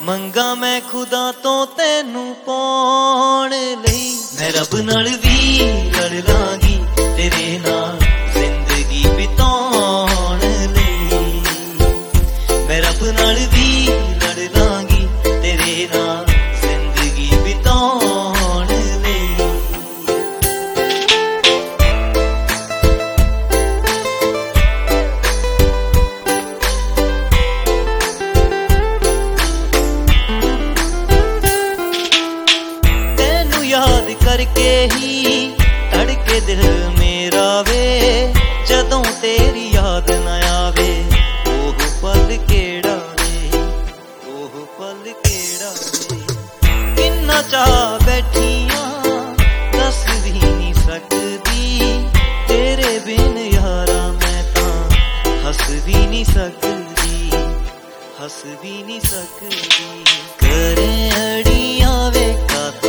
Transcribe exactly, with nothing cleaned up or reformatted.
ਮੰਗਾ ਮੈਂ ਖੁਦਾ ਤੋਂ ਤੈਨੂੰ ਪਾਉਣ ਲਈ। ਮੈਂ ਰੱਬ ਨਾਲ ਵੀ ਲੜ ਲਾਂਗੀ ਤੇਰੇ ਨਾਲ ਜ਼ਿੰਦਗੀ ਬਿਤਾਉਣ ਲਈ। ਮੈਂ ਰੱਬ ਨਾਲ ਵੀ ਲੜ ਲਾਂਗੀ ਤੇਰੇ ਨਾਲ ਜ਼ਿੰਦਗੀ ਬਿਤਾਉਣ ਲਈ। ਤੈਨੂੰ ਯਾਦ ਕਰਕੇ ਹੀ ਧੜਕੇ ਦਿਲ ਮੇਰਾ ਵੇ, ਜਦੋਂ ਤੇਰੀ ਯਾਦ ਨਾ ਆਵੇ ਉਹ ਪਲ ਕਿਹੜਾ ਵੇ, ਉਹ ਪਲ ਕਿਹੜਾ ਵੇ। ਕਿੰਨਾ ਚਾਹ ਬੈਠੀਆਂ ਦੱਸ ਵੀ ਨਹੀਂ ਸਕਦੀ, ਤੇਰੇ ਬਿਨ ਯਾਰਾ ਮੈਂ ਤਾਂ ਹੱਸ ਵੀ ਨਹੀਂ ਸਕਦੀ, ਹੱਸ ਵੀ ਨਹੀਂ ਸਕਦੀ। ਕਰੇ ਅੜੀਆਂ ਵੇ ਕਾਤੋਂ